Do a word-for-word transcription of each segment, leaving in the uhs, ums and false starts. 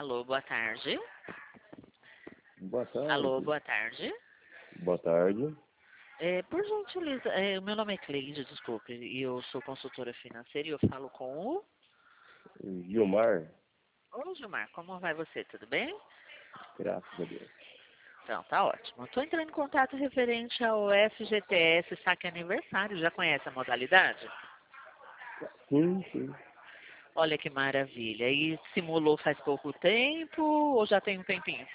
Alô, boa tarde. Boa tarde. Alô, boa tarde. Boa tarde. É, por gentileza, é, o meu nome é Cleide, desculpe, e eu sou consultora financeira e eu falo com o... Gilmar, Ô, Gilmar, como vai você? Tudo bem? graças a Deus. Então, tá ótimo. Estou entrando em contato referente ao F G T S Saque Aniversário. Já conhece a modalidade? Sim, sim. Olha que maravilha. E simulou faz pouco tempo ou já tem um tempinho?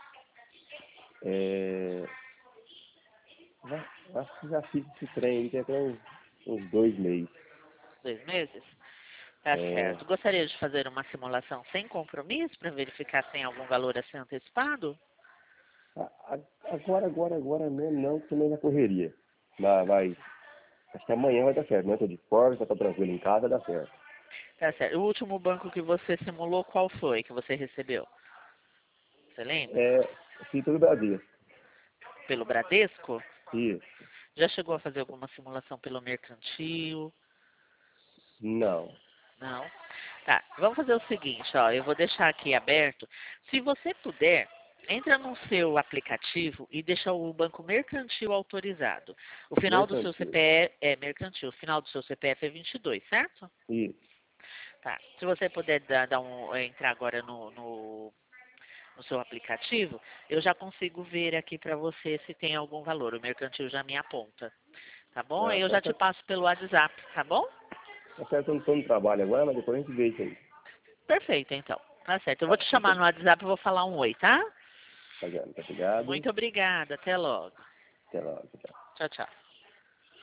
É... já- Acho que já fiz esse trem aí tem até uns, uns dois meses. Dois meses? Tá É... certo. Gostaria de fazer uma simulação sem compromisso para verificar se tem algum valor a ser antecipado? a- a- Agora, agora, agora mesmo não, também na correria. Mas vai. Acho que amanhã vai dar certo. Amanhã eu tô de folga, já tô tranquilo em casa, dá certo. Tá certo. O último banco que você simulou, qual foi que você recebeu? Você lembra? É, fiz tudo Brasil. Pelo Bradesco? Isso. Já chegou a fazer alguma simulação pelo Mercantil? Não. Não? Tá, vamos fazer o seguinte, ó, eu vou deixar aqui aberto. Se você puder, entra no seu aplicativo e deixa o banco mercantil autorizado. O final do seu Mercantil. C P F é mercantil, o final do seu C P F é vinte e dois, certo? Isso. Tá. Se você puder dar, dar um, entrar agora no, no, no seu aplicativo, eu já consigo ver aqui para você se tem algum valor. O mercantil já me aponta. Tá bom? Ah, Eu tá já te certo. passo pelo WhatsApp, tá bom? Tá certo, eu não tô no trabalho agora, mas depois a gente vê isso aí. Perfeito, então. Tá certo. Eu vou Tá, te chamar muito, no WhatsApp e vou falar um oi, tá? tá, muito obrigado. Muito obrigada. Até logo. Até logo. Tchau. Tchau, tchau.